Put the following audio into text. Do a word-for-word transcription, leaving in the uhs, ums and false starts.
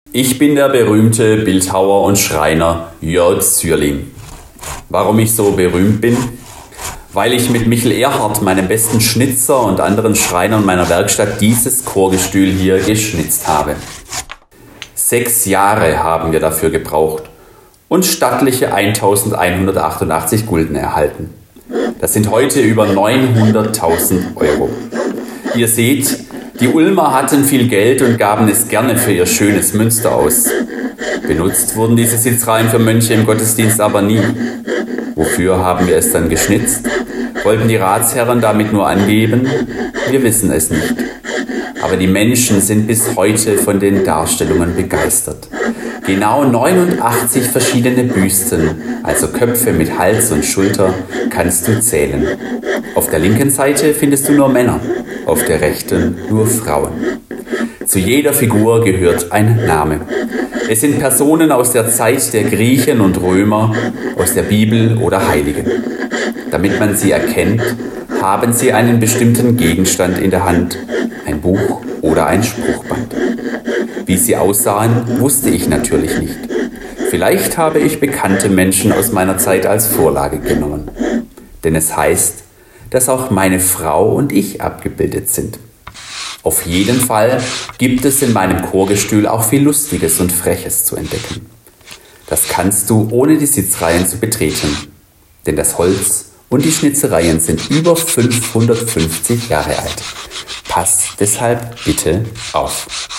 Ich bin der berühmte Bildhauer und Schreiner Jörg Sürling. Warum ich so berühmt bin? Weil ich mit Michel Erhardt, meinem besten Schnitzer und anderen Schreinern meiner Werkstatt, dieses Chorgestühl hier geschnitzt habe. Sechs Jahre haben wir dafür gebraucht und stattliche eintausendeinhundertachtundachtzig Gulden erhalten. Das sind heute über neunhunderttausend Euro. Ihr seht, die Ulmer hatten viel Geld und gaben es gerne für ihr schönes Münster aus. Benutzt wurden diese Sitzreihen für Mönche im Gottesdienst aber nie. Wofür haben wir es dann geschnitzt? Wollten die Ratsherren damit nur angeben? Wir wissen es nicht. Aber die Menschen sind bis heute von den Darstellungen begeistert. Genau neunundachtzig verschiedene Büsten, also Köpfe mit Hals und Schulter, kannst du zählen. Auf der linken Seite findest du nur Männer, auf der rechten nur Frauen. Zu jeder Figur gehört ein Name. Es sind Personen aus der Zeit der Griechen und Römer, aus der Bibel oder Heiligen. Damit man sie erkennt, haben sie einen bestimmten Gegenstand in der Hand, ein Buch oder ein Spruchband. Wie sie aussahen, wusste ich natürlich nicht. Vielleicht habe ich bekannte Menschen aus meiner Zeit als Vorlage genommen. Denn es heißt, dass auch meine Frau und ich abgebildet sind. Auf jeden Fall gibt es in meinem Chorgestühl auch viel Lustiges und Freches zu entdecken. Das kannst du, ohne die Sitzreihen zu betreten. Denn das Holz und die Schnitzereien sind über fünfhundertfünfzig Jahre alt. Pass deshalb bitte auf.